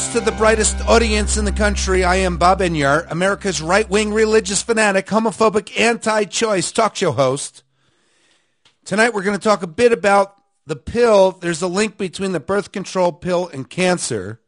to the brightest audience in the country. I am Bob Enyart, America's right-wing religious fanatic, homophobic, anti-choice talk show host. Tonight we're going to talk a bit about the pill. There's a link between the birth control pill and cancer,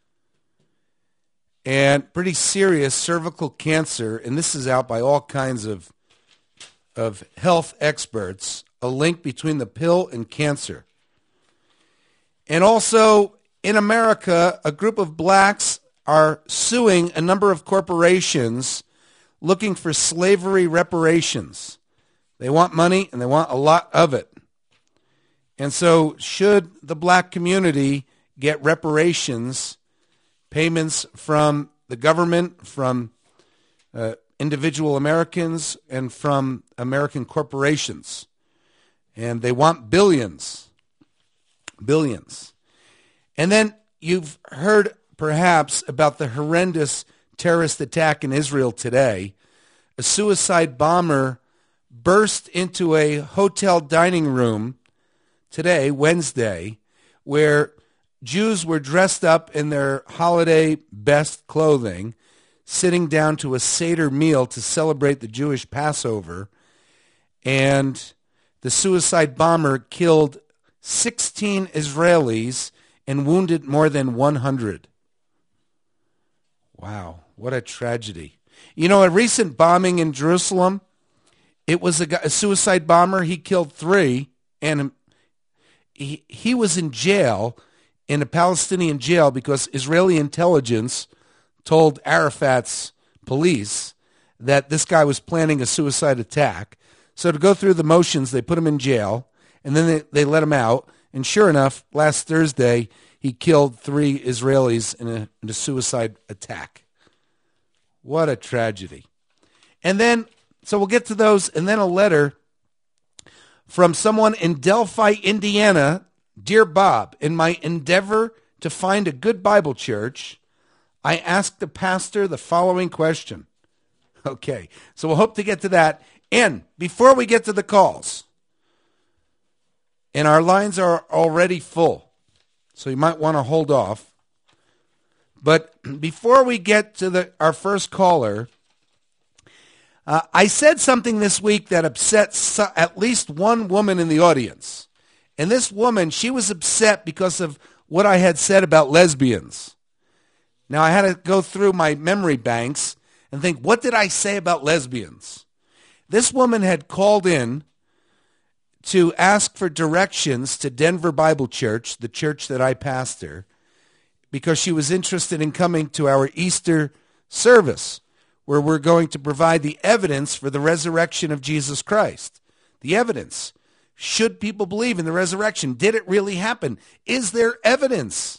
and pretty serious cervical cancer, and this is out by all kinds of health experts, a link between the pill and cancer. And also, in America, a group of blacks are suing a number of corporations looking for slavery reparations. They want money, and they want a lot of it. And so should the black community get reparations, payments from the government, from individual Americans, and from American corporations? And they want billions. Billions. And then you've heard perhaps about the horrendous terrorist attack in Israel today. A suicide bomber burst into a hotel dining room today, Wednesday, where Jews were dressed up in their holiday best clothing, sitting down to a Seder meal to celebrate the Jewish Passover. And the suicide bomber killed 16 Israelis and wounded more than 100. Wow, what a tragedy. You know, a recent bombing in Jerusalem, it was a suicide bomber. He killed 3, and he was in jail, in a Palestinian jail, because Israeli intelligence told Arafat's police that this guy was planning a suicide attack. So to go through the motions, they put him in jail, and then they let him out. And sure enough, last Thursday, he killed 3 Israelis in a suicide attack. What a tragedy. And then, so we'll get to those, and then a letter from someone in Delphi, Indiana. Dear Bob, in my endeavor to find a good Bible church, I asked the pastor the following question. Okay, so we'll hope to get to that. And before we get to the calls, and our lines are already full, so you might want to hold off. But before we get to our first caller, I said something this week that upset at least one woman in the audience. And this woman, she was upset because of what I had said about lesbians. Now, I had to go through my memory banks and think, what did I say about lesbians? This woman had called in to ask for directions to Denver Bible Church, the church that I pastor, because she was interested in coming to our Easter service, where we're going to provide the evidence for the resurrection of Jesus Christ. The evidence. Should people believe in the resurrection? Did it really happen? Is there evidence?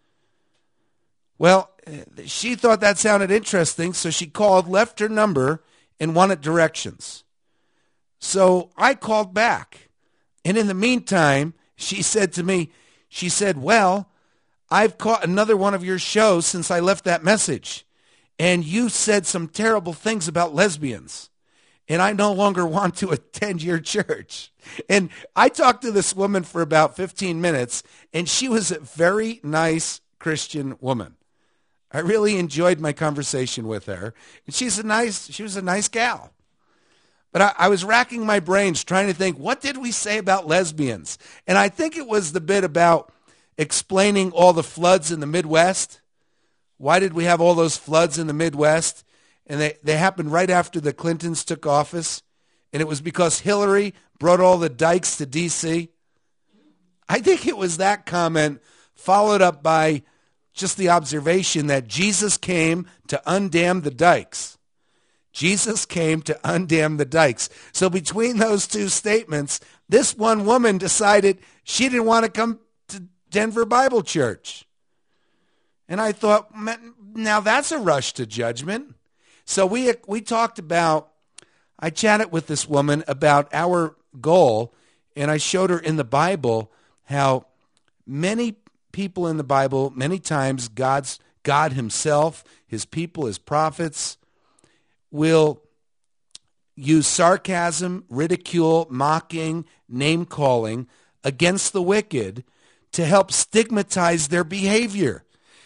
Well, she thought that sounded interesting, so she called, left her number, and wanted directions. So I called back. And in the meantime, she said to me, she said, well, I've caught another one of your shows since I left that message. And you said some terrible things about lesbians. And I no longer want to attend your church. And I talked to this woman for about 15 minutes, and she was a very nice Christian woman. I really enjoyed my conversation with her. And she was a nice gal. But I was racking my brains trying to think, what did we say about lesbians? And I think it was the bit about explaining all the floods in the Midwest. Why did we have all those floods in the Midwest? And they happened right after the Clintons took office. And it was because Hillary brought all the dikes to D.C. I think it was that comment followed up by just the observation that Jesus came to undam the dikes. Jesus came to undam the dikes. So between those two statements, this one woman decided she didn't want to come to Denver Bible Church. And I thought, now that's a rush to judgment. So we talked about, I chatted with this woman about our goal, and I showed her in the Bible how many people in the Bible, many times God himself, his people, his prophets, will use sarcasm, ridicule, mocking, name-calling against the wicked to help stigmatize their behavior.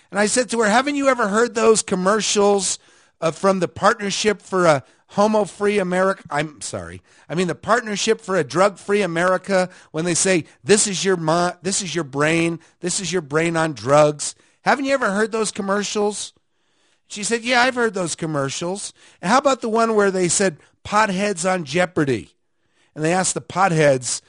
And I said to her, haven't you ever heard those commercials from the Partnership for a Homo-Free America? The Partnership for a Drug-Free America, when they say, this is your brain, this is your brain on drugs. Haven't you ever heard those commercials? She said, yeah, I've heard those commercials. And how about the one where they said, potheads on Jeopardy? And they asked the potheads,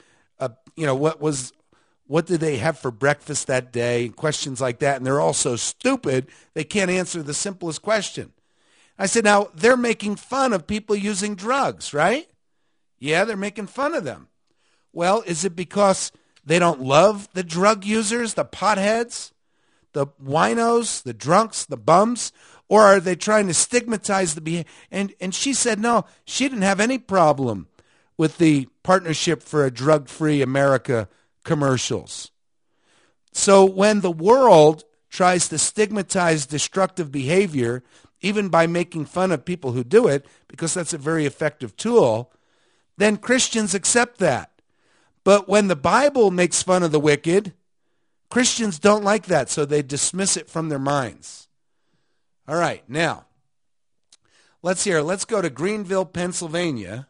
what did they have for breakfast that day? Questions like that. And they're all so stupid, they can't answer the simplest question. I said, now, they're making fun of people using drugs, right? Yeah, they're making fun of them. Well, is it because they don't love the drug users, the potheads, the winos, the drunks, the bums? Or are they trying to stigmatize the behavior? And she said, no, she didn't have any problem with the Partnership for a Drug-Free America commercials. So when the world tries to stigmatize destructive behavior, even by making fun of people who do it, because that's a very effective tool, then Christians accept that. But when the Bible makes fun of the wicked, Christians don't like that, so they dismiss it from their minds. All right, now, let's go to Greenville, Pennsylvania,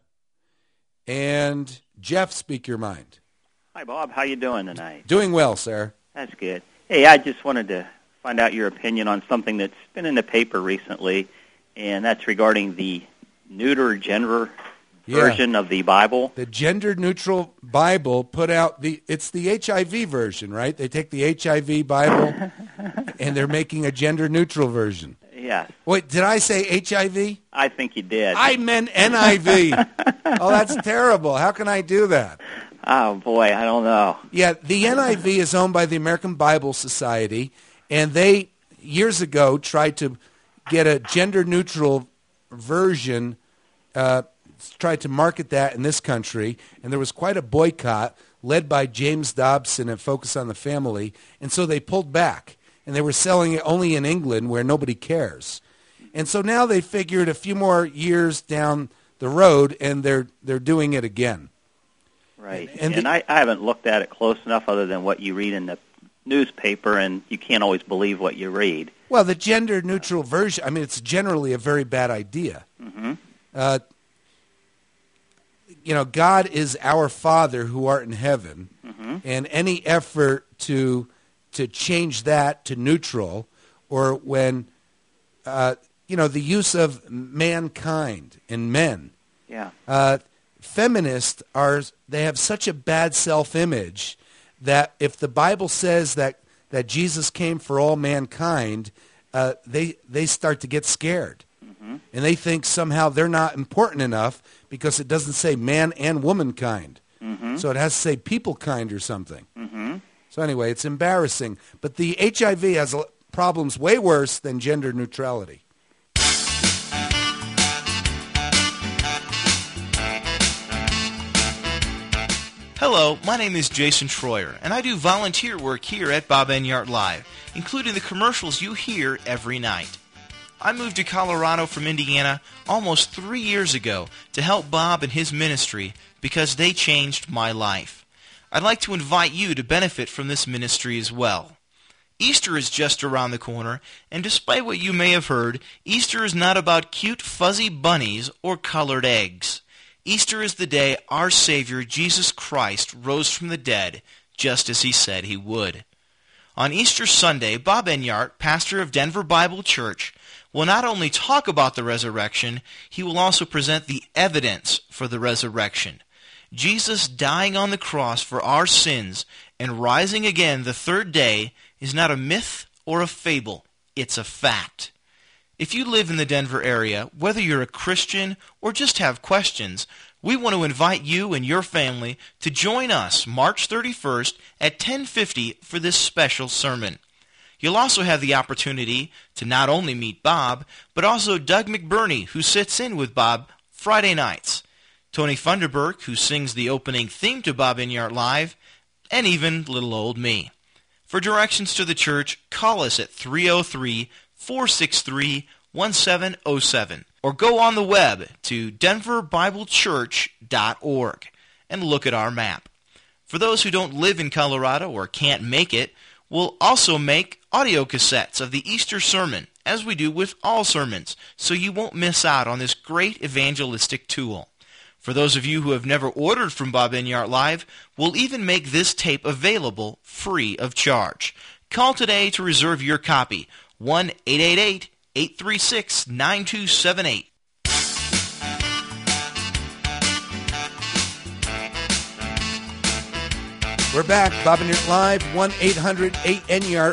and Jeff, speak your mind. Hi, Bob. How you doing tonight? Doing well, sir. That's good. Hey, I just wanted to find out your opinion on something that's been in the paper recently, and that's regarding the neuter gender version of the Bible. The gender-neutral Bible put out it's the HIV version, right? They take the HIV Bible, and they're making a gender-neutral version. Yes. Wait, did I say HIV? I think you did. I meant NIV. Oh, that's terrible. How can I do that? Oh, boy, I don't know. Yeah, the NIV is owned by the American Bible Society, and they, years ago, tried to get a gender-neutral version, tried to market that in this country, and there was quite a boycott led by James Dobson and Focus on the Family, and so they pulled back, and they were selling it only in England where nobody cares. And so now they figured a few more years down the road, and they're doing it again. Right. And I haven't looked at it close enough other than what you read in the newspaper, and you can't always believe what you read. Well, the gender-neutral version, it's generally a very bad idea. Mm-hmm. God is our Father who art in heaven, mm-hmm. and any effort to change that to neutral, or when, the use of mankind and men. Yeah. Feminists they have such a bad self-image that if the Bible says that Jesus came for all mankind, they start to get scared. Mm-hmm. And they think somehow they're not important enough because it doesn't say man and womankind. Mm-hmm. So it has to say people kind or something. Mm-hmm. So anyway, it's embarrassing. But the HIV has problems way worse than gender neutrality. Hello, my name is Jason Troyer, and I do volunteer work here at Bob Enyart Live, including the commercials you hear every night. I moved to Colorado from Indiana almost 3 years ago to help Bob and his ministry because they changed my life. I'd like to invite you to benefit from this ministry as well. Easter is just around the corner, and despite what you may have heard, Easter is not about cute fuzzy bunnies or colored eggs. Easter is the day our Savior, Jesus Christ, rose from the dead, just as he said he would. On Easter Sunday, Bob Enyart, pastor of Denver Bible Church, will not only talk about the resurrection, he will also present the evidence for the resurrection. Jesus dying on the cross for our sins and rising again the third day is not a myth or a fable. It's a fact. If you live in the Denver area, whether you're a Christian or just have questions, we want to invite you and your family to join us March 31st at 10:50 for this special sermon. You'll also have the opportunity to not only meet Bob, but also Doug McBurney, who sits in with Bob Friday nights, Tony Funderburk, who sings the opening theme to Bob Enyart Live, and even little old me. For directions to the church, call us at 303-463-1707 or go on the web to denverbiblechurch.org and look at our map. For those who don't live in Colorado or can't make it, We'll also make audio cassettes of the Easter sermon, as we do with all sermons, so you won't miss out on this great evangelistic tool. For those of you who have never ordered from Bob Enyart Live, we'll even make this tape available free of charge. Call today to reserve your copy. 1-888-836-9278. We're back. Bob Enyart Live, 1-800-8-ENYART,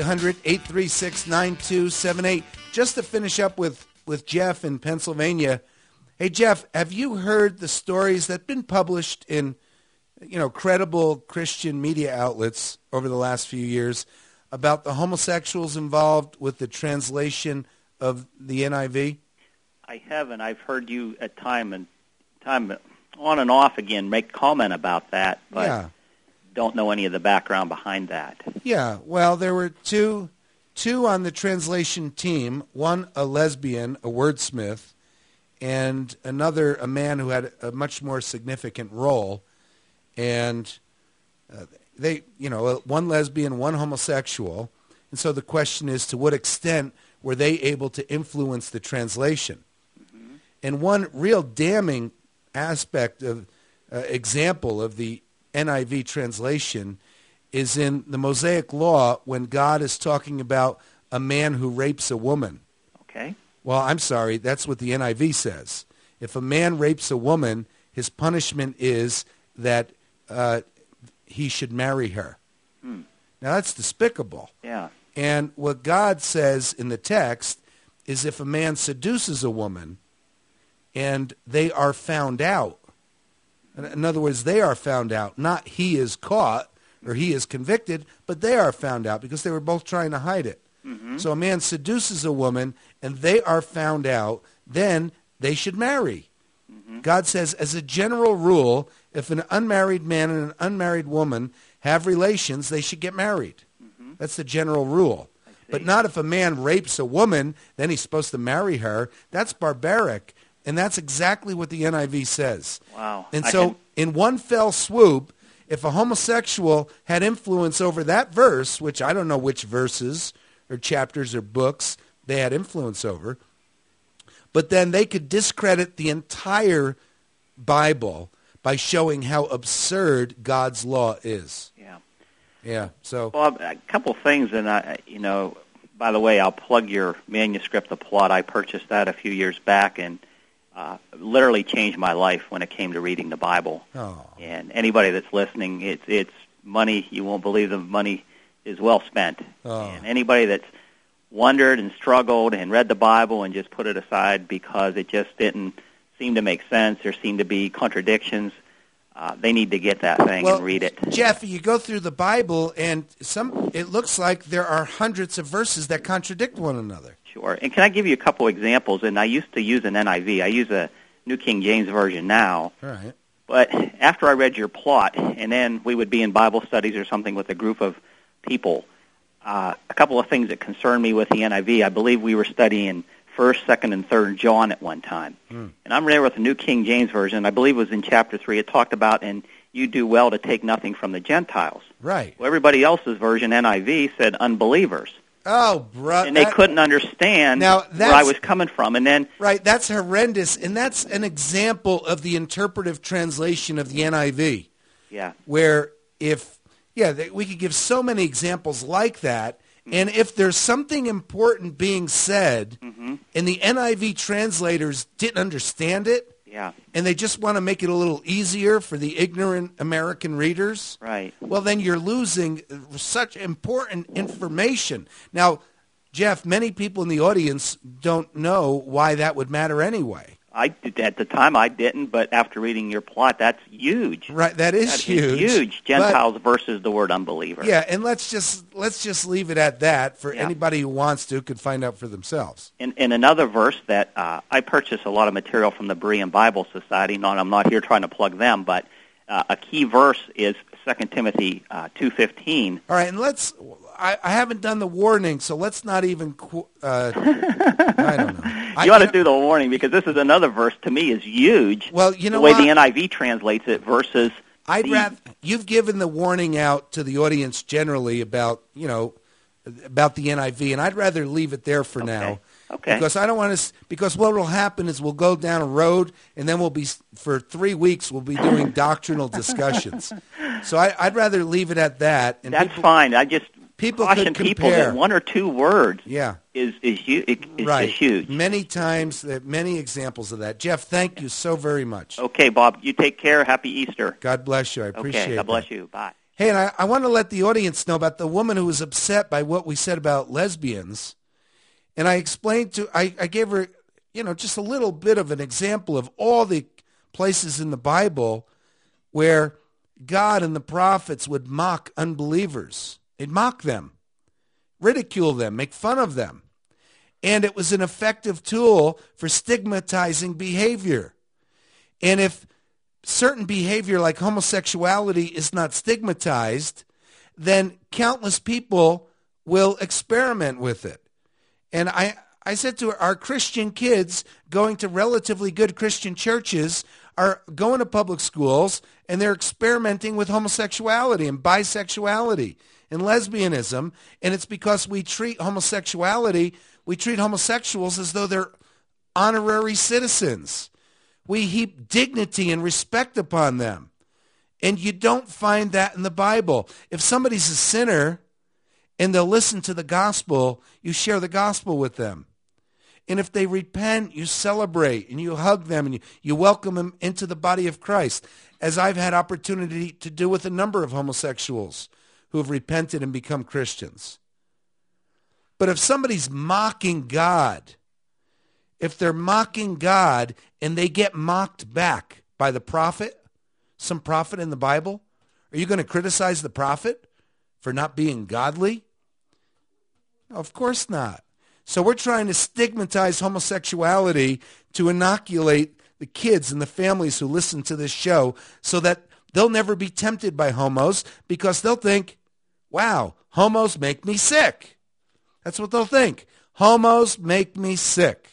1-800-836-9278. Just to finish up with Jeff in Pennsylvania. Hey, Jeff, have you heard the stories that have been published in, credible Christian media outlets over the last few years about the homosexuals involved with the translation of the NIV? I haven't. I've heard you at time on and off again make comment about that, but don't know any of the background behind that. Yeah, well, there were two on the translation team, one a lesbian, a wordsmith, and another a man who had a much more significant role. And they, one lesbian, one homosexual. And so the question is, to what extent were they able to influence the translation? Mm-hmm. And one real damning aspect of example of the NIV translation is in the Mosaic Law when God is talking about a man who rapes a woman. Okay. Well, I'm sorry, that's what the NIV says. If a man rapes a woman, his punishment is that he should marry her. Now, that's despicable. Yeah. And what God says in the text is if a man seduces a woman and they are found out, in other words, they are found out, not he is caught or he is convicted, but they are found out because they were both trying to hide it. Mm-hmm. So a man seduces a woman and they are found out, then they should marry. Mm-hmm. God says, as a general rule, if an unmarried man and an unmarried woman have relations, they should get married. Mm-hmm. That's the general rule. But not if a man rapes a woman, then he's supposed to marry her. That's barbaric. And that's exactly what the NIV says. Wow. And so in one fell swoop, if a homosexual had influence over that verse, which I don't know which verses or chapters or books they had influence over, but then they could discredit the entire Bible by showing how absurd God's law is. Yeah. Yeah. So. Well, a couple things, and by the way, I'll plug your manuscript, The Plot. I purchased that a few years back, and literally changed my life when it came to reading the Bible. Oh. And anybody that's listening, it's money. You won't believe the money is well spent. Oh. And anybody that's wondered and struggled and read the Bible and just put it aside because it just didn't seem to make sense, there seemed to be contradictions, they need to get that thing and read it. Jeff, you go through the Bible, and it looks like there are hundreds of verses that contradict one another. Sure. And can I give you a couple examples? And I used to use an NIV. I use a New King James Version now. All right. But after I read your Plot, and then we would be in Bible studies or something with a group of people, a couple of things that concerned me with the NIV. I believe we were studying 1st, 2nd, and 3rd John at one time. And I'm there with the New King James Version. I believe it was in chapter 3. It talked about, and you do well to take nothing from the Gentiles. Right. Well, everybody else's version, NIV, said unbelievers. Oh, bro. And they couldn't understand where I was coming from. And then, right, that's horrendous. And that's an example of the interpretive translation of the NIV. Yeah. Where we could give so many examples like that. And if there's something important being said, and the NIV translators didn't understand it, and they just want to make it a little easier for the ignorant American readers, right? Well, then you're losing such important information. Now, Jeff, many people in the audience don't know why that would matter anyway. At the time, I didn't, but after reading your Plot, that's huge. Right, that is huge. Huge. Gentiles versus the word unbeliever. Yeah, and let's just leave it at that. For anybody who wants to could find out for themselves. In another verse that I purchased a lot of material from the Berean Bible Society. I'm not here trying to plug them, but a key verse is 2 Timothy 2:15. All right, and I haven't done the warning, so let's not even. I don't know. You ought to do the warning because this is another verse to me is huge. Well, you know the way the NIV translates it versus You've given the warning out to the audience generally about the NIV, and I'd rather leave it there for now. Okay. Because I don't want to. Because what will happen is we'll go down a road, and then for 3 weeks we'll be doing doctrinal discussions. So I'd rather leave it at that. And that's fine. I just people caution people that 1 or 2 words is right. just huge. Many times, there are many examples of that. Jeff, thank you so very much. Okay, Bob. You take care. Happy Easter. God bless you. I appreciate it. Okay, God bless you. Bye. Hey, and I want to let the audience know about the woman who was upset by what we said about lesbians. And I explained I gave her, just a little bit of an example of all the places in the Bible where God and the prophets would mock unbelievers. They'd mock them, ridicule them, make fun of them. And it was an effective tool for stigmatizing behavior. And if certain behavior like homosexuality is not stigmatized, then countless people will experiment with it. And I said to her, our Christian kids going to relatively good Christian churches are going to public schools, and they're experimenting with homosexuality and bisexuality and lesbianism, and it's because we treat homosexuals as though they're honorary citizens. We heap dignity and respect upon them. And you don't find that in the Bible. If somebody's a sinner and they'll listen to the gospel, you share the gospel with them. And if they repent, you celebrate and you hug them and you welcome them into the body of Christ, as I've had opportunity to do with a number of homosexuals who have repented and become Christians. But if somebody's mocking God, if they're mocking God and they get mocked back by the prophet, some prophet in the Bible, are you going to criticize the prophet for not being godly? Of course not. So we're trying to stigmatize homosexuality to inoculate the kids and the families who listen to this show so that they'll never be tempted by homos, because they'll think, wow, homos make me sick. That's what they'll think. Homos make me sick.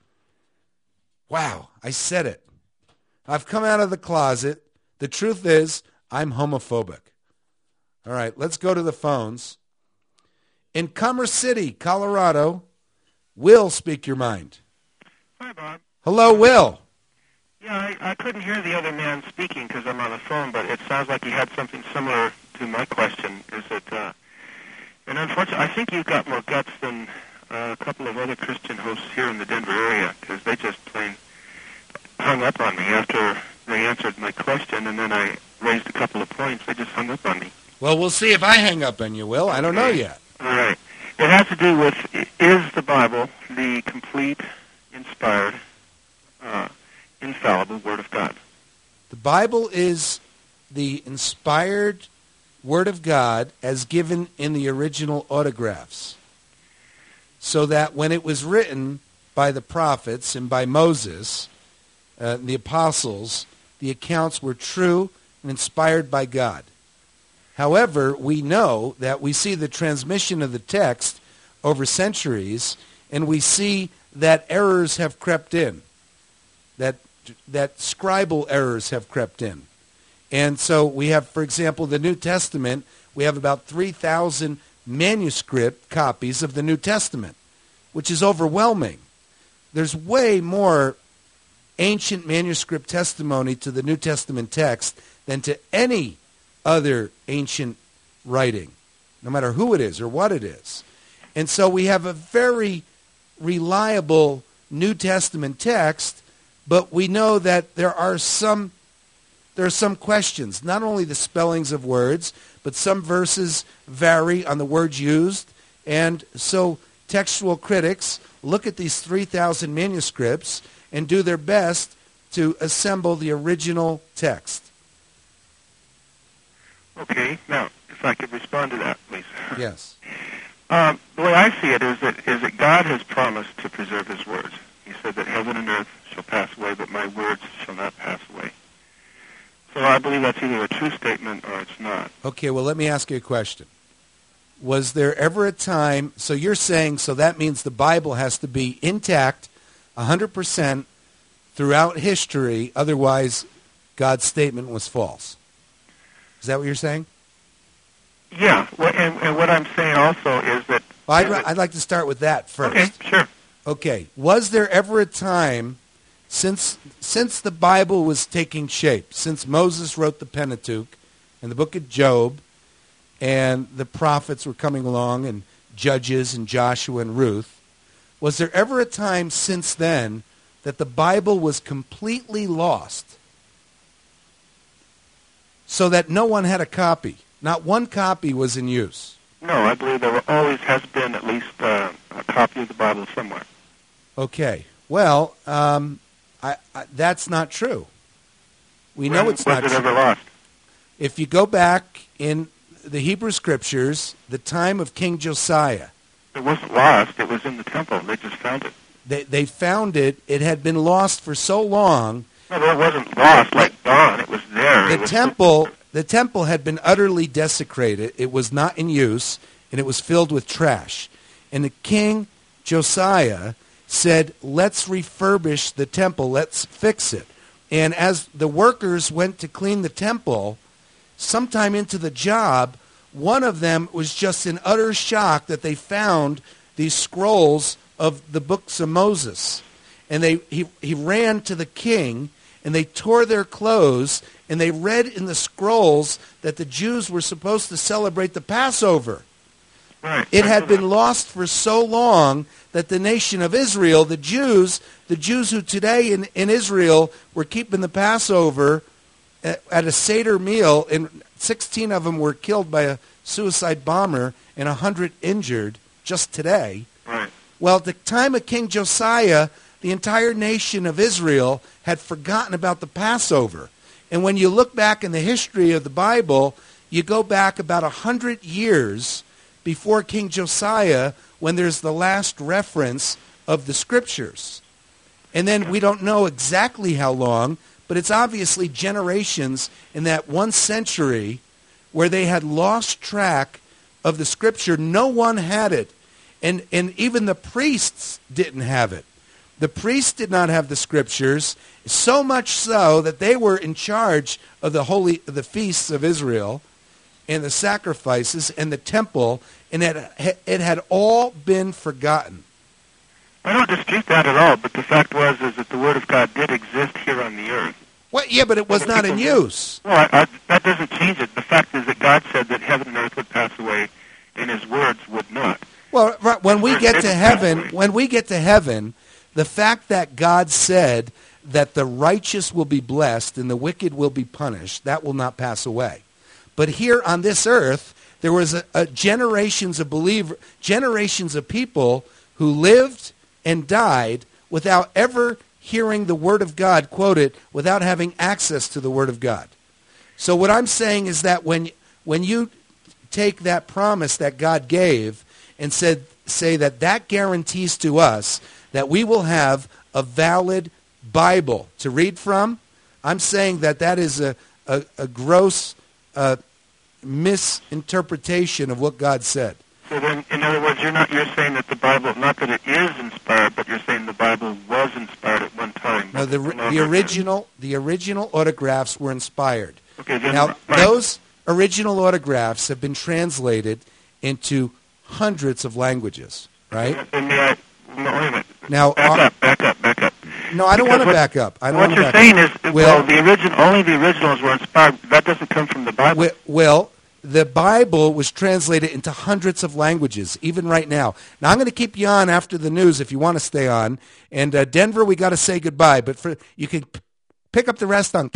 Wow, I said it. I've come out of the closet. The truth is, I'm homophobic. All right, let's go to the phones. In Commerce City, Colorado, Will, speak your mind. Hi, Bob. Hello, Will. Yeah, I couldn't hear the other man speaking because I'm on the phone, but it sounds like he had something similar to my question. Is it, and unfortunately, I think you've got more guts than a couple of other Christian hosts here in the Denver area, because they just plain hung up on me after they answered my question, and then I raised a couple of points. They just hung up on me. Well, we'll see if I hang up on you, Will. I don't know yet. All right. It has to do with, is the Bible the complete, inspired, infallible Word of God? The Bible is the inspired Word of God as given in the original autographs, so that when it was written by the prophets and by Moses, the apostles, the accounts were true and inspired by God. However, we know that we see the transmission of the text over centuries, and we see that errors have crept in, that scribal errors have crept in. And so we have, for example, the New Testament. We have about 3,000 manuscript copies of the New Testament, which is overwhelming. There's way more ancient manuscript testimony to the New Testament text than to any other ancient writing, no matter who it is or what it is. And so we have a very reliable New Testament text, but we know that there are some questions, not only the spellings of words, but some verses vary on the words used. And so textual critics look at these 3,000 manuscripts and do their best to assemble the original text. Okay. Now, if I could respond to that, please. Yes. The way I see it is that God has promised to preserve His words. He said that heaven and earth shall pass away, but my words shall not pass away. So I believe that's either a true statement or it's not. Okay, well, let me ask you a question. Was there ever a time, so you're saying, so that means the Bible has to be intact 100% throughout history, otherwise God's statement was false? Is that what you're saying? Yeah, and what I'm saying also is that... Well, I'd like to start with that first. Okay, sure. Okay, was there ever a time since the Bible was taking shape, since Moses wrote the Pentateuch and the book of Job and the prophets were coming along and Judges and Joshua and Ruth, was there ever a time since then that the Bible was completely lost so that no one had a copy? Not one copy was in use. No, I believe there always has been at least a copy of the Bible somewhere. Okay. Well, that's not true. We know it's not true. Was it ever lost? If you go back in the Hebrew Scriptures, the time of King Josiah. It wasn't lost. It was in the temple. They just found it. They found it. It had been lost for so long. No, it wasn't lost like gone. It was there. The temple had been utterly desecrated. It was not in use, and it was filled with trash. And the king Josiah said, let's refurbish the temple. Let's fix it. And as the workers went to clean the temple, sometime into the job, one of them was just in utter shock that they found these scrolls of the books of Moses. And he ran to the king, and they tore their clothes, and they read in the scrolls that the Jews were supposed to celebrate the Passover. Right. It had been lost for so long that the nation of Israel, the Jews who today in Israel were keeping the Passover at a Seder meal, and 16 of them were killed by a suicide bomber and 100 injured just today. Right. Well, at the time of King Josiah, the entire nation of Israel had forgotten about the Passover. And when you look back in the history of the Bible, you go back about 100 years before King Josiah, when there's the last reference of the Scriptures. And then we don't know exactly how long, but it's obviously generations in that 1 century where they had lost track of the Scripture. No one had it. And even the priests didn't have it. The priests did not have the Scriptures, so much so that they were in charge of the feasts of Israel and the sacrifices and the temple, and it had all been forgotten. I don't dispute that at all, but the fact is that the Word of God did exist here on the earth. Well, yeah, but it was not in use. Well, that doesn't change it. The fact is that God said that heaven and earth would pass away, and His words would not. Well, right, when we get to heaven, the fact that God said that the righteous will be blessed and the wicked will be punished, that will not pass away. But here on this earth, there was a generations of people who lived and died without ever hearing the Word of God quoted, without having access to the Word of God. So what I'm saying is that when you take that promise that God gave and say that guarantees to us that we will have a valid Bible to read from, I'm saying that is a gross misinterpretation of what God said. So then, in other words, you're saying that the Bible, not that it is inspired, but you're saying the Bible was inspired at one time. No, the original autographs were inspired. Okay, then, now, those original autographs have been translated into hundreds of languages, right? Wait a minute. Now, back up. No, I don't want to back up. What you're saying is, only the originals were inspired. That doesn't come from the Bible. Well, the Bible was translated into hundreds of languages, even right now. Now, I'm going to keep you on after the news if you want to stay on. And Denver, we got to say goodbye, but you can pick up the rest on.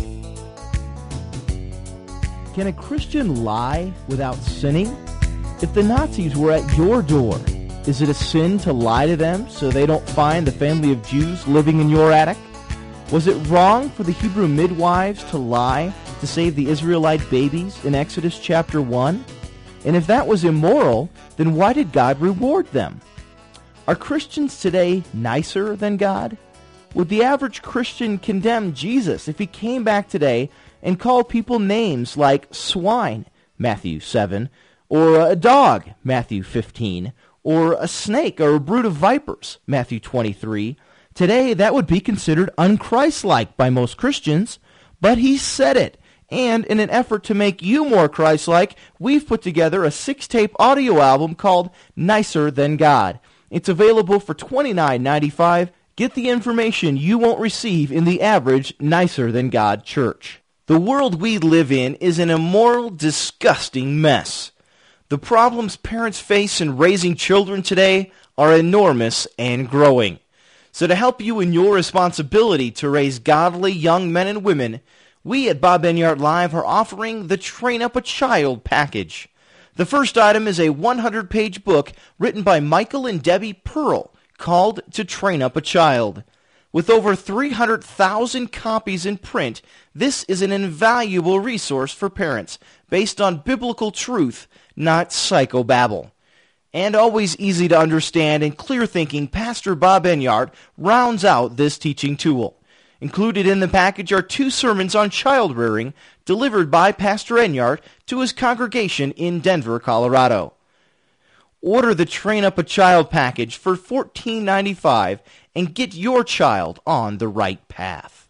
Can a Christian lie without sinning? If the Nazis were at your door, is it a sin to lie to them so they don't find the family of Jews living in your attic? Was it wrong for the Hebrew midwives to lie to save the Israelite babies in Exodus chapter 1? And if that was immoral, then why did God reward them? Are Christians today nicer than God? Would the average Christian condemn Jesus if he came back today and called people names like swine, Matthew 7, or a dog, Matthew 15, or a snake or a brood of vipers, Matthew 23? Today, that would be considered unchristlike by most Christians, but he said it, And in an effort to make you more Christ-like, we've put together a 6-tape audio album called Nicer Than God. It's available for $29.95. Get the information you won't receive in the average Nicer Than God church. The world we live in is an immoral, disgusting mess. The problems parents face in raising children today are enormous and growing. So to help you in your responsibility to raise godly young men and women, we at Bob Enyart Live are offering the Train Up a Child package. The first item is a 100-page book written by Michael and Debbie Pearl called To Train Up a Child. With over 300,000 copies in print, this is an invaluable resource for parents based on biblical truth, not psychobabble. And always easy to understand and clear-thinking, Pastor Bob Enyart rounds out this teaching tool. Included in the package are 2 sermons on child rearing delivered by Pastor Enyart to his congregation in Denver, Colorado. Order the Train Up a Child package for $14.95 and get your child on the right path.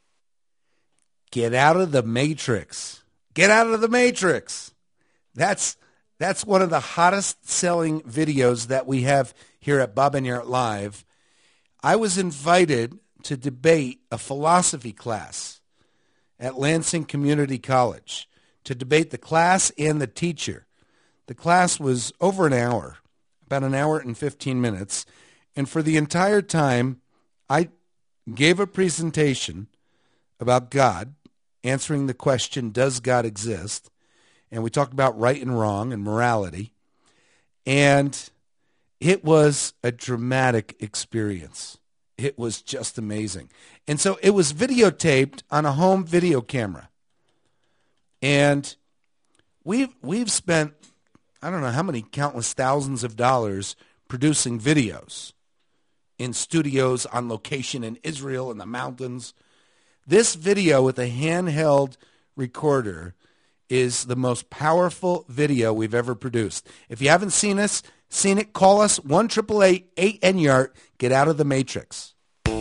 Get out of the Matrix. Get out of the Matrix. That's one of the hottest selling videos that we have here at Bob Enyart Live. I was invited to debate a philosophy class at Lansing Community College, to debate the class and the teacher. The class was over an hour, about an hour and 15 minutes, and for the entire time, I gave a presentation about God, answering the question, does God exist? And we talked about right and wrong and morality, and it was a dramatic experience. It was just amazing. And so it was videotaped on a home video camera. And we've spent, I don't know how many countless thousands of dollars producing videos in studios on location in Israel in the mountains. This video with a handheld recorder is the most powerful video we've ever produced. If you haven't seen it, call us 1-888-8-ENYART. Get out of the Matrix.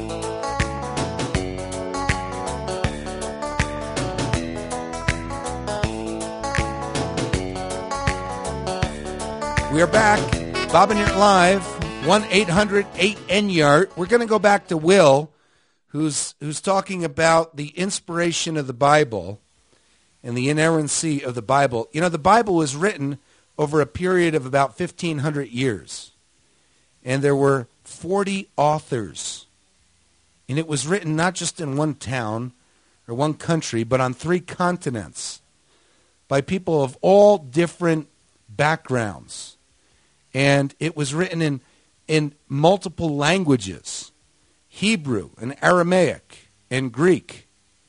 We are back. Bob Enyart Live, 1-800-8-ENYART. We're going to go back to Will, who's talking about the inspiration of the Bible and the inerrancy of the Bible. You know, the Bible was written over a period of about 1,500 years. And there were 40 authors. And it was written not just in one town or one country, but on 3 continents by people of all different backgrounds. And it was written in multiple languages, Hebrew and Aramaic and Greek.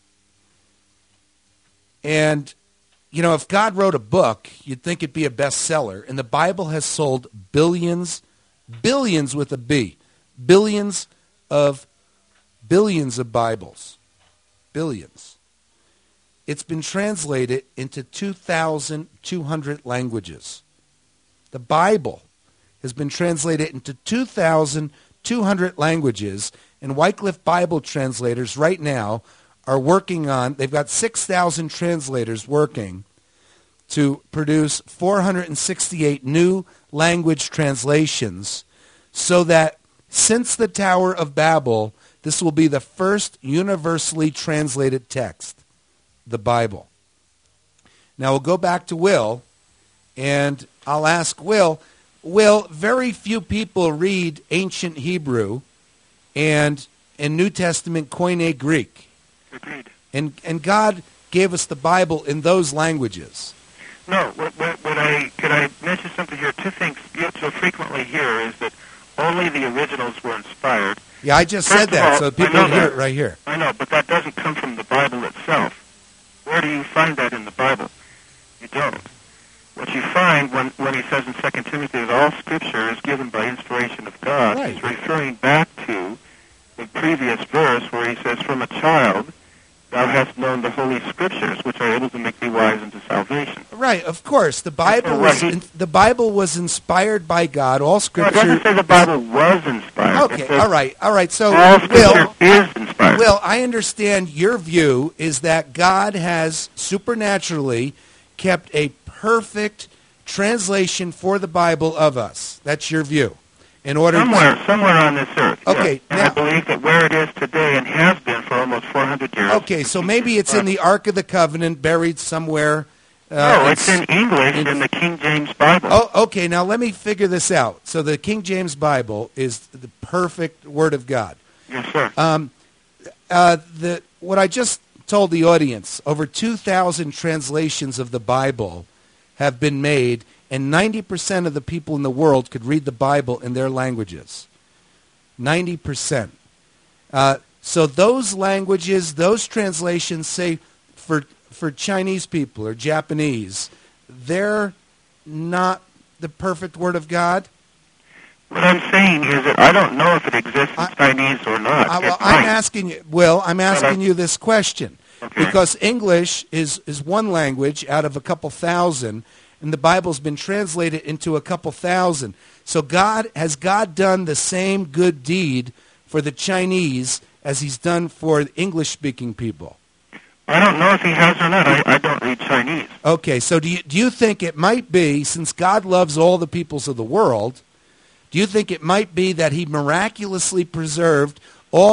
And, you know, if God wrote a book, you'd think it'd be a bestseller. And the Bible has sold billions with a B, billions of Bibles. Billions. It's been translated into 2,200 languages. The Bible has been translated into 2,200 languages, and Wycliffe Bible translators right now are working on, they've got 6,000 translators working to produce 468 new language translations so that since the Tower of Babel, this will be the first universally translated text, the Bible. Now we'll go back to Will, and I'll ask Will, very few people read ancient Hebrew and New Testament Koine Greek. Agreed. And God gave us the Bible in those languages. No, could I mention something here? 2 things you so frequently hear is that only the originals were inspired. Yeah, I just said that, so people can hear it right here. I know, but that doesn't come from the Bible itself. Where do you find that in the Bible? You don't. What you find when he says in 2 Timothy that all Scripture is given by inspiration of God, right. He's referring back to the previous verse where he says, from a child thou hast known the Holy Scriptures, which are able to make thee wise unto salvation. Right, of course. The Bible was inspired by God. All Scripture... No, it doesn't say the Bible was inspired. Okay, all right. So, all Scripture is inspired. inspired. Well, I understand your view is that God has supernaturally kept a perfect translation for the Bible of us. That's your view. In order somewhere on this earth. Okay, yes. And now, I believe that where it is today and has been for almost 400 years. Okay, so maybe it's in the Ark of the Covenant, buried somewhere. No, it's in English in the King James Bible. Oh, okay. Now let me figure this out. So the King James Bible is the perfect Word of God. Yes, sir. What I just told the audience, over 2,000 translations of the Bible have been made, and 90% of the people in the world could read the Bible in their languages. 90%. So those languages, those translations, say for Chinese people or Japanese, they're not the perfect Word of God? What I'm saying is that I don't know if it exists in Chinese or not. I'm asking you this question. Okay. Because English is one language out of a couple thousand, and the Bible's been translated into a couple thousand. So has God done the same good deed for the Chinese as he's done for English-speaking people? I don't know if he has or not. I don't read Chinese. Okay, so do you think it might be, since God loves all the peoples of the world, do you think it might be that he miraculously preserved all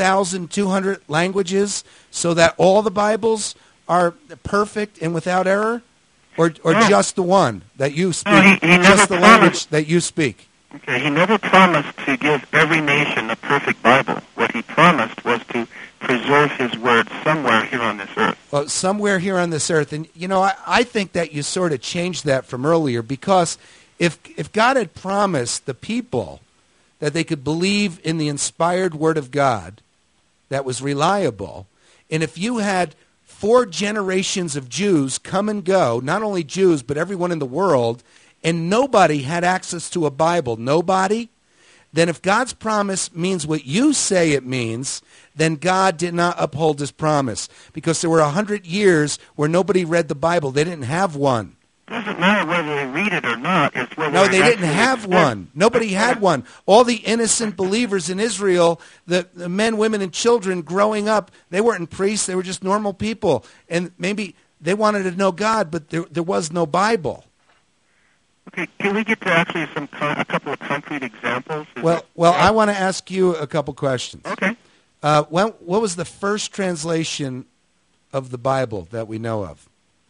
2,200 languages so that all the Bibles are perfect and without error? Or just the one that you speak, just the language that you speak? Okay, he never promised to give every nation a perfect Bible. What he promised was to preserve his word somewhere here on this earth. Well, somewhere here on this earth. And, I think that you sort of changed that from earlier, because if God had promised the people that they could believe in the inspired word of God that was reliable, and if you had 4 generations of Jews come and go, not only Jews, but everyone in the world, and nobody had access to a Bible, nobody, then if God's promise means what you say it means, then God did not uphold his promise. Because there were 100 years where nobody read the Bible. They didn't have one. It doesn't matter whether they read it or not. It's whether No, they didn't have one. Nobody had one. All the innocent believers in Israel, the men, women, and children growing up, they weren't priests. They were just normal people. And maybe they wanted to know God, but there was no Bible. Okay, can we get to actually a couple of concrete examples? Well, I want to ask you a couple questions. Okay. What was the first translation of the Bible that we know of?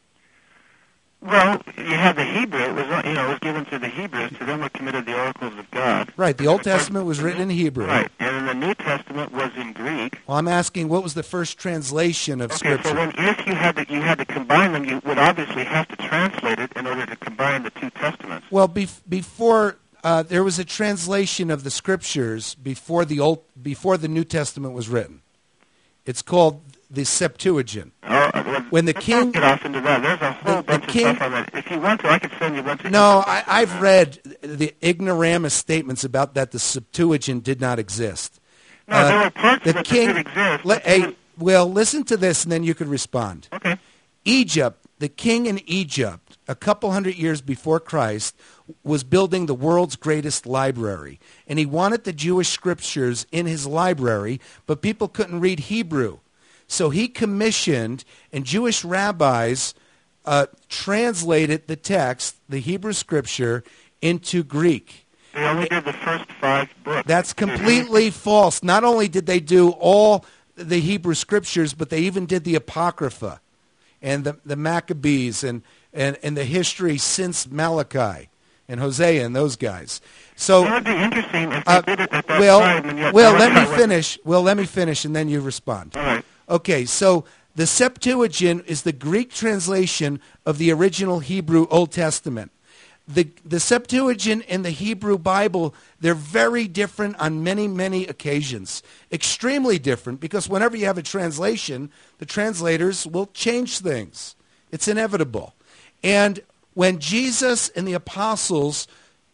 Well, you have the Hebrew. It was given to the Hebrews. To them were committed the oracles of God. Right. The Old Testament was written in Hebrew. Right. And then the New Testament was in Greek. Well, I'm asking, what was the first translation of Scripture? So then if you had to combine them, you would obviously have to translate it in order to combine the two testaments. Well, before there was a translation of the Scriptures before the New Testament was written. It's called the Septuagint. When the king get off into that. There's a whole bunch of stuff on that. If you want to, I could send you a bunch of. No, I've read the ignoramus statements about that the Septuagint did not exist. No, there were parts of it that did exist. Listen to this, and then you could respond. Okay. Egypt, the king in Egypt, a couple hundred years before Christ, was building the world's greatest library. And he wanted the Jewish scriptures in his library, but people couldn't read Hebrew. So he commissioned, and Jewish rabbis translated the text, the Hebrew scripture, into Greek. They only did the first 5 books. That's completely false. Not only did they do all the Hebrew scriptures, but they even did the Apocrypha and the Maccabees and the history since Malachi and Hosea and those guys. So it would be interesting if they did it at that time. And yet let me finish. Well, let me finish, and then you respond. All right. Okay, so the Septuagint is the Greek translation of the original Hebrew Old Testament. The Septuagint and the Hebrew Bible, they're very different on many, many occasions. Extremely different, because whenever you have a translation, the translators will change things. It's inevitable. And when Jesus and the apostles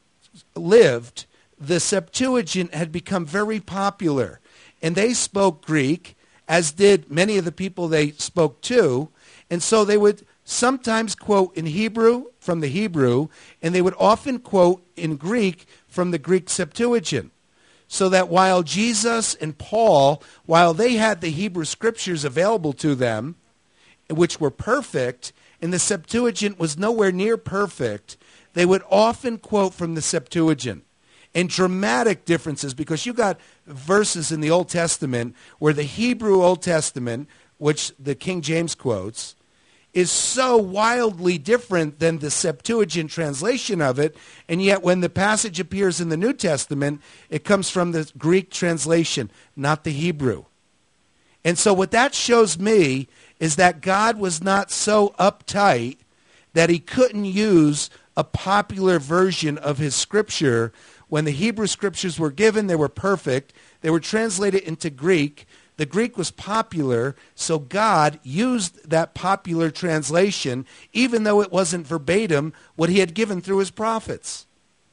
lived, the Septuagint had become very popular. And they spoke Greek, as did many of the people they spoke to. And so they would sometimes quote in Hebrew from the Hebrew, and they would often quote in Greek from the Greek Septuagint. so that while Jesus and Paul, while they had the Hebrew Scriptures available to them, which were perfect, and the Septuagint was nowhere near perfect, they would often quote from the Septuagint. And dramatic differences, because you got verses in the Old Testament where the Hebrew Old Testament, which the King James quotes, is so wildly different than the Septuagint translation of it, and yet when the passage appears in the New Testament, it comes from the Greek translation, not the Hebrew. And so what that shows me is that God was not so uptight that he couldn't use a popular version of his scripture. When the Hebrew scriptures were given, they were perfect. They were translated into Greek. The Greek was popular, so God used that popular translation, even though it wasn't verbatim what he had given through his prophets.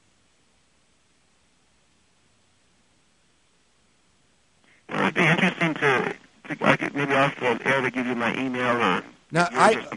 It would be interesting to I could maybe off the air to give you my email or. Now,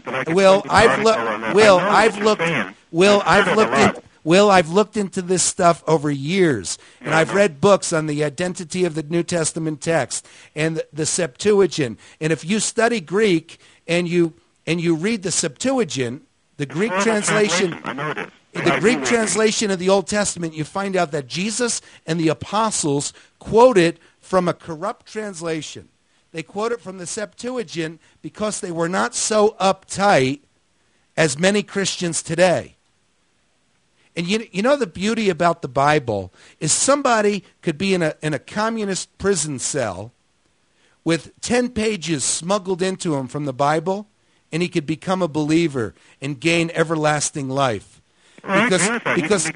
I've looked into this stuff over years, and I've read books on the identity of the New Testament text and the Septuagint. And if you study Greek and you read the Septuagint, the Greek translation, the Greek translation of the Old Testament, you find out that Jesus and the apostles quoted from a corrupt translation. They quote it from the Septuagint because they were not so uptight as many Christians today. And you know the beauty about the Bible is somebody could be in a communist prison cell with 10 pages smuggled into him from the Bible, and he could become a believer and gain everlasting life. Because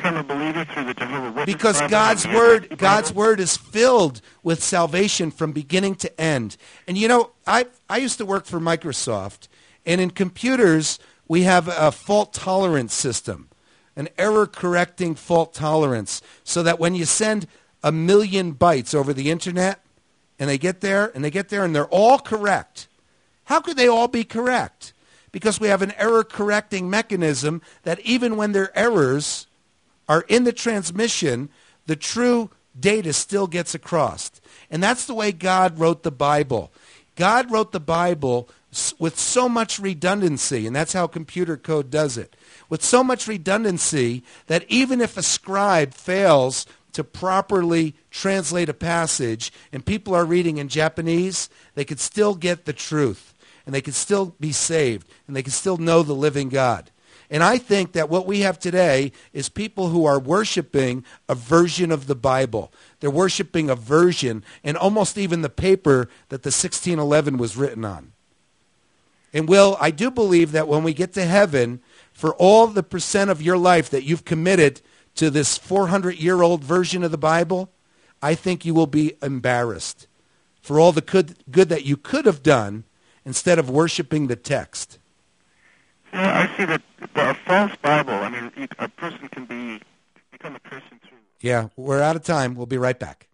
God's word is filled with salvation from beginning to end. And you know, I used to work for Microsoft, and in computers we have a fault tolerance system, an error correcting fault tolerance, so that when you send 1 million bytes over the internet and they get there and they're all correct. How could they all be correct? Because we have an error correcting mechanism that even when their errors are in the transmission, the true data still gets across. And that's the way God wrote the Bible. God wrote the Bible with so much redundancy, and that's how computer code does it, with so much redundancy that even if a scribe fails to properly translate a passage and people are reading in Japanese, they could still get the truth. And they can still be saved, and they can still know the living God. And I think that what we have today is people who are worshiping a version of the Bible. They're worshiping a version, and almost even the paper that the 1611 was written on. And Will, I do believe that when we get to heaven, for all the percent of your life that you've committed to this 400-year-old version of the Bible, I think you will be embarrassed for all the good that you could have done instead of worshiping the text. Yeah, I see that a false Bible, I mean, a person can become a Christian through. Yeah, we're out of time. We'll be right back.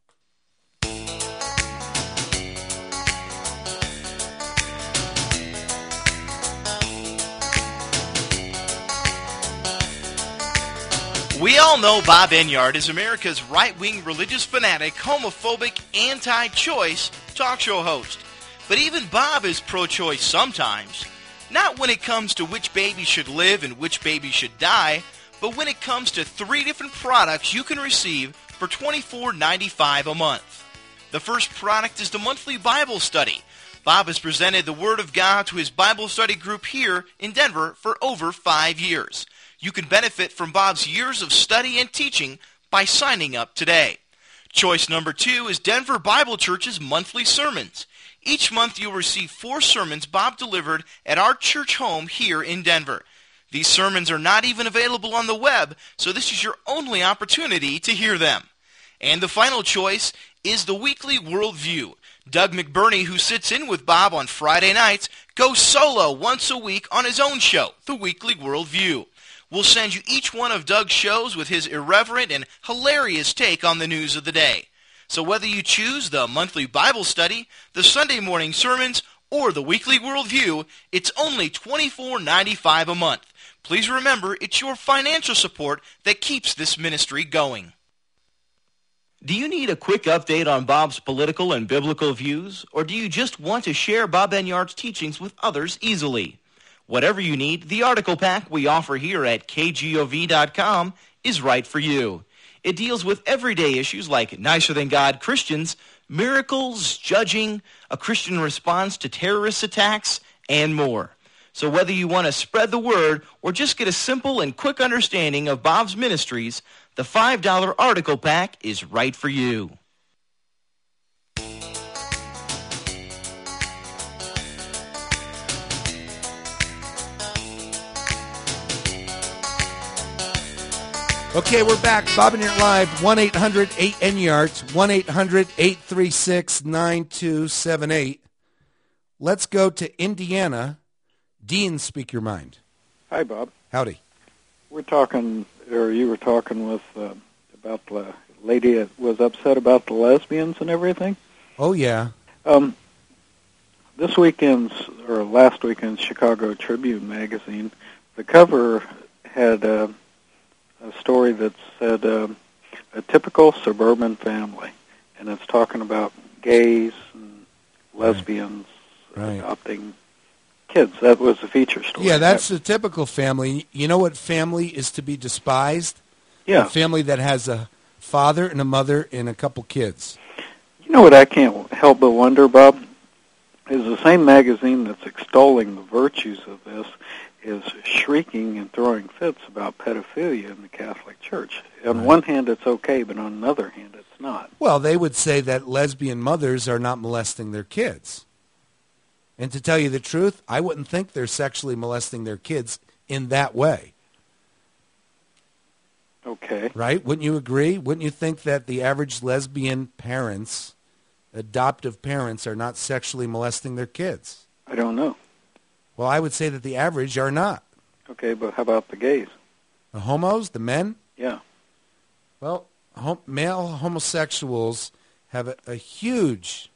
We all know Bob Enyart is America's right-wing religious fanatic, homophobic, anti-choice talk show host. But even Bob is pro-choice sometimes. Not when it comes to which baby should live and which baby should die, but when it comes to 3 different products you can receive for $24.95 a month. The first product is the monthly Bible study. Bob has presented the Word of God to his Bible study group here in Denver for over 5 years. You can benefit from Bob's years of study and teaching by signing up today. Choice number 2 is Denver Bible Church's monthly sermons. Each month you'll receive 4 sermons Bob delivered at our church home here in Denver. These sermons are not even available on the web, so this is your only opportunity to hear them. And the final choice is the weekly Worldview. Doug McBurney, who sits in with Bob on Friday nights, goes solo once a week on his own show, the Weekly Worldview. We'll send you each one of Doug's shows with his irreverent and hilarious take on the news of the day. So whether you choose the monthly Bible study, the Sunday morning sermons, or the weekly Worldview, it's only $24.95 a month. Please remember, it's your financial support that keeps this ministry going. Do you need a quick update on Bob's political and biblical views, or do you just want to share Bob Enyart's teachings with others easily? Whatever you need, the article pack we offer here at KGOV.com is right for you. It deals with everyday issues like nicer-than-God Christians, miracles, judging, a Christian response to terrorist attacks, and more. So whether you want to spread the word or just get a simple and quick understanding of Bob's ministries, the $5 article pack is right for you. Okay, we're back. Bob and Yart Live, 1-800-8-NYARTS, 1-800-836-9278. Let's go to Indiana. Dean, speak your mind. Hi, Bob. Howdy. We're talking, or you were talking with about the lady that was upset about the lesbians and everything. Oh, yeah. This weekend's, or last weekend's Chicago Tribune magazine, the cover had a story that said a typical suburban family, and it's talking about gays and lesbians adopting kids. That was the feature story. Yeah, that's the typical family. You know what family is to be despised? Yeah. A family that has a father and a mother and a couple kids. You know what I can't help but wonder, Bob, is the same magazine that's extolling the virtues of this is shrieking and throwing fits about pedophilia in the Catholic Church. On one hand, it's okay, but on another hand, it's not. Well, they would say that lesbian mothers are not molesting their kids. And to tell you the truth, I wouldn't think they're sexually molesting their kids in that way. Okay. Right? Wouldn't you agree? Wouldn't you think that the average lesbian parents, adoptive parents, are not sexually molesting their kids? I don't know. Well, I would say that the average are not. Okay, but how about the gays? The homos, the men? Yeah. Well, male homosexuals have a huge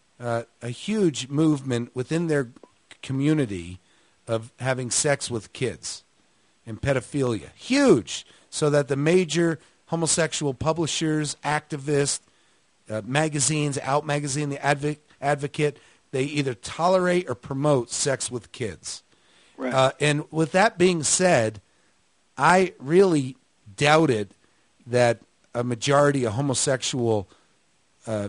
movement within their community of having sex with kids and pedophilia. Huge. So that the major homosexual publishers, activists, magazines, Out Magazine, The Advocate, they either tolerate or promote sex with kids. Right. And with that being said, I really doubted that a majority of homosexual, I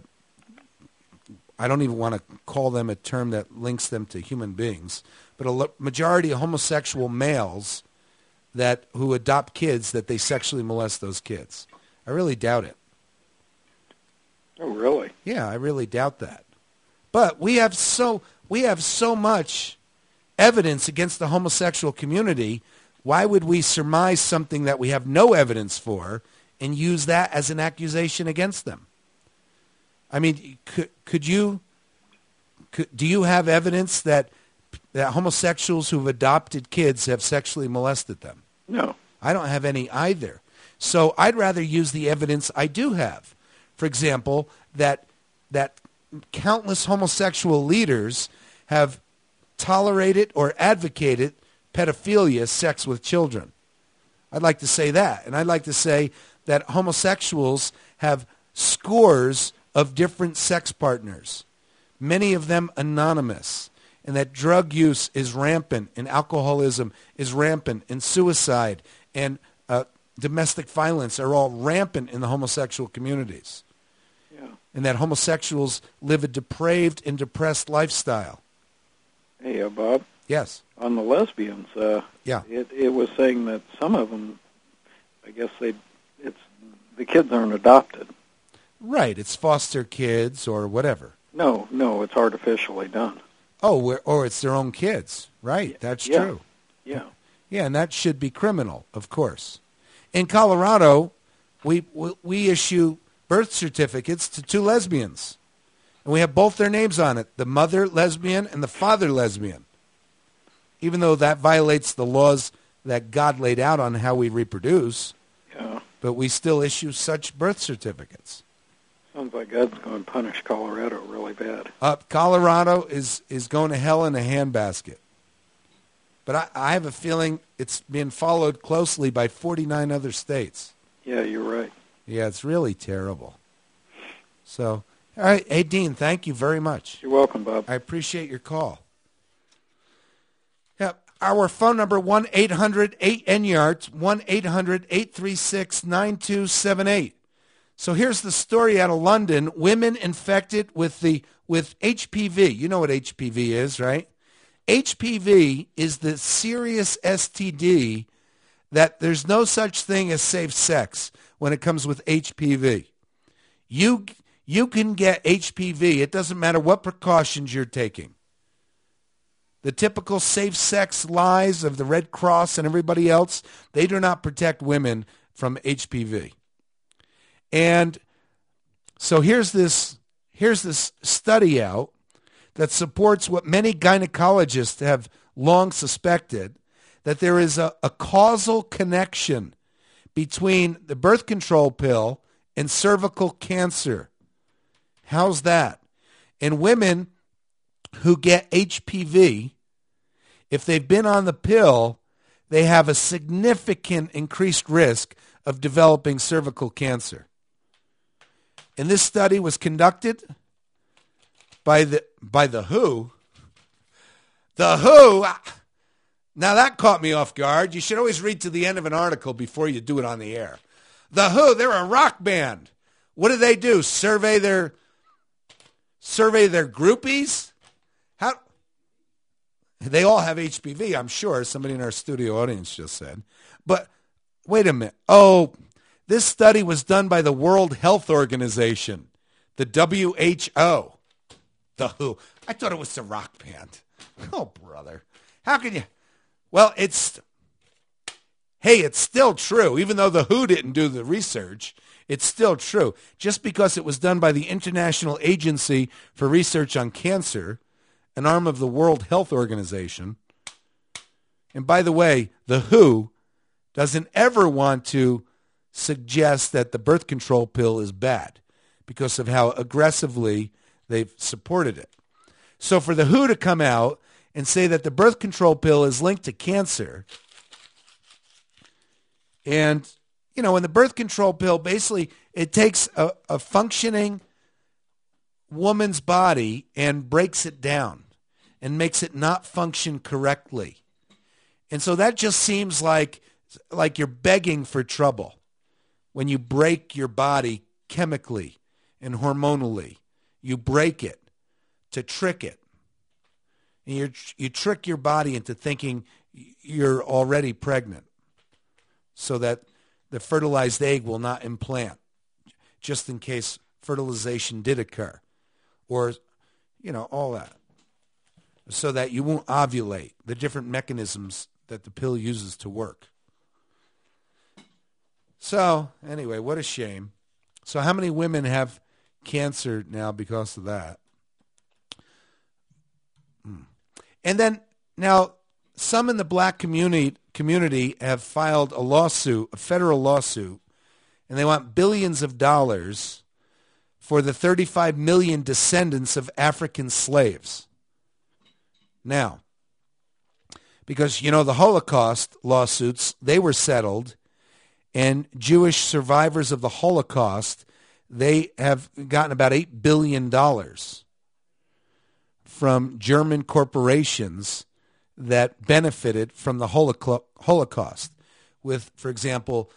don't even want to call them a term that links them to human beings, but a majority of homosexual males who adopt kids, that they sexually molest those kids. I really doubt it. Oh, really? Yeah, I really doubt that. But we have so much evidence against the homosexual community. Why would we surmise something that we have no evidence for and use that as an accusation against them? I mean, do you have evidence that homosexuals who've adopted kids have sexually molested them? No. I don't have any either. So I'd rather use the evidence I do have. For example, that countless homosexual leaders have tolerated or advocated pedophilia, sex with children. I'd like to say that. And I'd like to say that homosexuals have scores of different sex partners, many of them anonymous, and that drug use is rampant and alcoholism is rampant and suicide and domestic violence are all rampant in the homosexual communities. Yeah. And that homosexuals live a depraved and depressed lifestyle. Hey, Bob. Yes. On the lesbians, yeah, it was saying that some of them, I guess the kids aren't adopted. Right. It's foster kids or whatever. No, it's artificially done. Oh, or it's their own kids. Right. That's true. Yeah. Yeah, and that should be criminal, of course. In Colorado, we issue birth certificates to two lesbians. And we have both their names on it, the mother lesbian and the father lesbian. Even though that violates the laws that God laid out on how we reproduce. Yeah. But we still issue such birth certificates. Sounds like God's going to punish Colorado really bad. Colorado is going to hell in a handbasket. But I have a feeling it's being followed closely by 49 other states. Yeah, you're right. Yeah, it's really terrible. So, all right. Hey, Dean, thank you very much. You're welcome, Bob. I appreciate your call. Yeah, our phone number, 1-800-8-NYARDS, 1-800-836-9278. So here's the story out of London. Women infected with HPV. You know what HPV is, right? HPV is the serious STD that there's no such thing as safe sex when it comes with HPV. You can get HPV. It doesn't matter what precautions you're taking. The typical safe sex lies of the Red Cross and everybody else, they do not protect women from HPV. And so here's this study out that supports what many gynecologists have long suspected, that there is a causal connection between the birth control pill and cervical cancer. How's that? In women who get HPV, if they've been on the pill, they have a significant increased risk of developing cervical cancer. And this study was conducted by the WHO. The WHO. Now that caught me off guard. You should always read to the end of an article before you do it on the air. The WHO, they're a rock band. What do? Survey their groupies? How? They all have HPV, I'm sure. Somebody in our studio audience just said. But wait a minute. Oh, this study was done by the World Health Organization, the WHO. The WHO. I thought it was the rock band. Oh, brother. How can you? Well, it's still true. Even though the WHO didn't do the research, it's still true. Just because it was done by the International Agency for Research on Cancer, an arm of the World Health Organization. And by the way, the WHO doesn't ever want to suggest that the birth control pill is bad because of how aggressively they've supported it. So for the WHO to come out and say that the birth control pill is linked to cancer, and, you know, in the birth control pill, basically it takes a functioning woman's body and breaks it down and makes it not function correctly. And so that just seems like you're begging for trouble when you break your body chemically and hormonally. You break it to trick it. And you trick your body into thinking you're already pregnant so that the fertilized egg will not implant, just in case fertilization did occur. Or, you know, all that. So that you won't ovulate, the different mechanisms that the pill uses to work. So, anyway, what a shame. So how many women have cancer now because of that? And then, now, some in the black community have filed a lawsuit, a federal lawsuit, and they want billions of dollars for the 35 million descendants of African slaves. Now, because, you know, the Holocaust lawsuits, they were settled, and Jewish survivors of the Holocaust, they have gotten about $8 billion from German corporations that benefited from the Holocaust with, for example,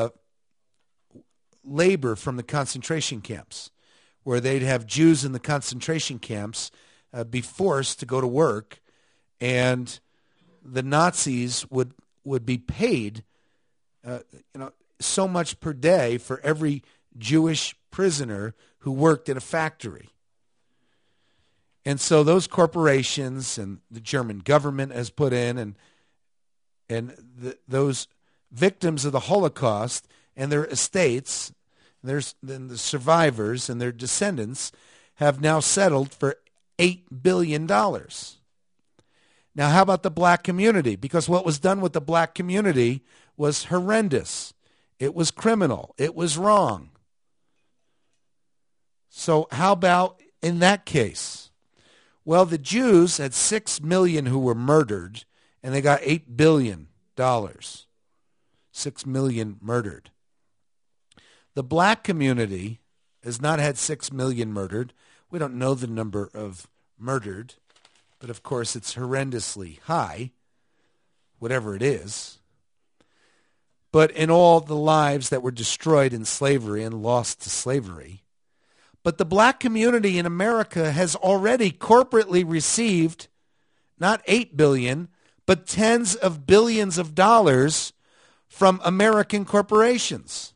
labor from the concentration camps, where they'd have Jews in the concentration camps be forced to go to work, and the Nazis would be paid so much per day for every Jewish prisoner who worked in a factory. And so those corporations and the German government has put in, those victims of the Holocaust and their estates, then the survivors and their descendants have now settled for $8 billion. Now, how about the black community? Because what was done with the black community was horrendous. It was criminal. It was wrong. So how about in that case? Well, the Jews had 6 million who were murdered, and they got $8 billion. 6 million murdered. The black community, has not had 6 million murdered. We don't know the number of murdered, but of course it's horrendously high, whatever it is. But in all the lives that were destroyed in slavery and lost to slavery. But the black community in America has already corporately received not 8 billion, but tens of billions of dollars from American corporations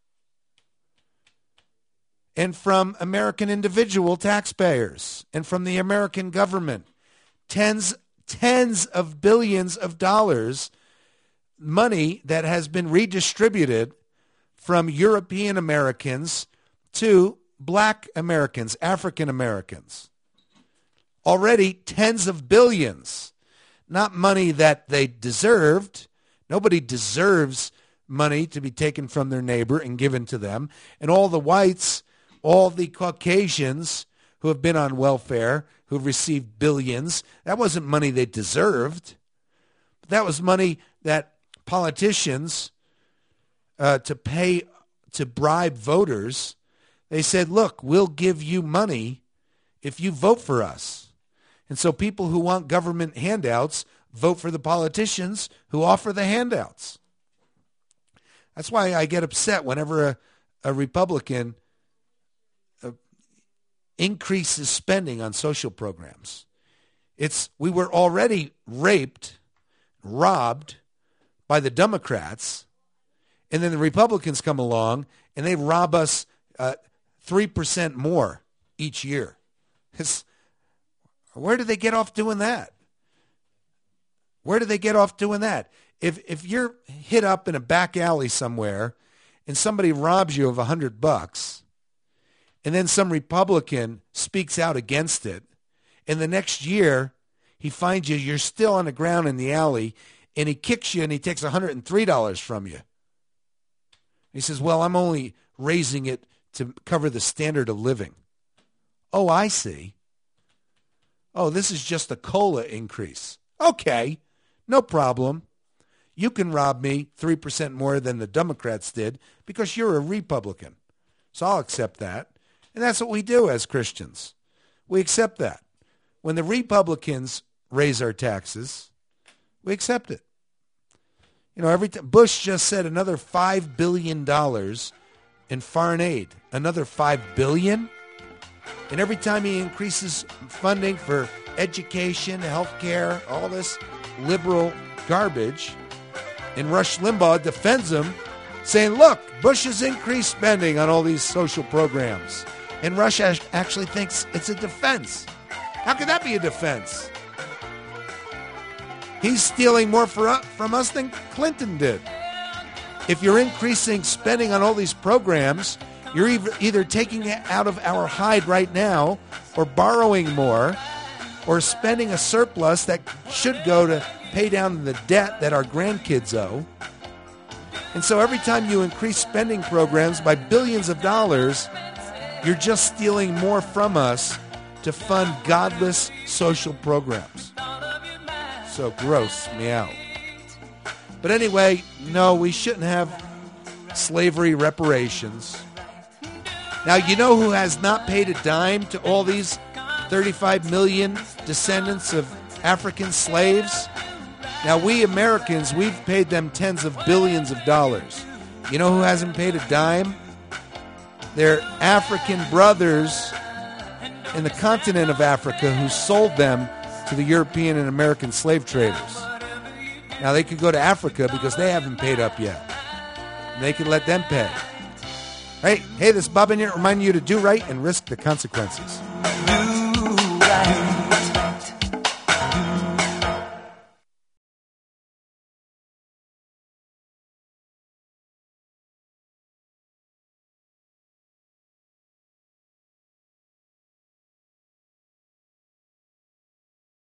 and from American individual taxpayers and from the American government. Tens of billions of dollars, money that has been redistributed from European Americans to black Americans, African Americans. Already tens of billions, not money that they deserved. Nobody deserves money to be taken from their neighbor and given to them. And all the whites, all the Caucasians who have been on welfare, who've received billions, that wasn't money they deserved. That was money that politicians, to bribe voters, they said, look, we'll give you money if you vote for us. And so people who want government handouts vote for the politicians who offer the handouts. That's why I get upset whenever a Republican increases spending on social programs. We were already raped, robbed by the Democrats, and then the Republicans come along and they rob us 3% more each year. Where do they get off doing that? Where do they get off doing that? If you're hit up in a back alley somewhere and somebody robs you of $100, and then some Republican speaks out against it, and the next year he finds you're still on the ground in the alley, and he kicks you and he takes $103 from you. He says, well, I'm only raising it to cover the standard of living. Oh, I see. Oh, this is just a COLA increase. Okay, no problem. You can rob me 3% more than the Democrats did because you're a Republican. So I'll accept that. And that's what we do as Christians. We accept that. When the Republicans raise our taxes, we accept it. You know, Bush just said another $5 billion in foreign aid. Another $5 billion? And every time he increases funding for education, health care, all this liberal garbage, and Rush Limbaugh defends him, saying, look, Bush has increased spending on all these social programs. And Rush actually thinks it's a defense. How could that be a defense? He's stealing more from us than Clinton did. If you're increasing spending on all these programs, you're either taking it out of our hide right now or borrowing more or spending a surplus that should go to pay down the debt that our grandkids owe. And so every time you increase spending programs by billions of dollars, you're just stealing more from us to fund godless social programs. So gross me out. But anyway, no, we shouldn't have slavery reparations. Now, you know who has not paid a dime to all these 35 million descendants of African slaves? Now, we Americans, we've paid them tens of billions of dollars. You know who hasn't paid a dime? Their African brothers in the continent of Africa who sold them to the European and American slave traders. Now, they could go to Africa because they haven't paid up yet. And they can let them pay. Hey, this is Bob Enyart reminding you to do right and risk the consequences.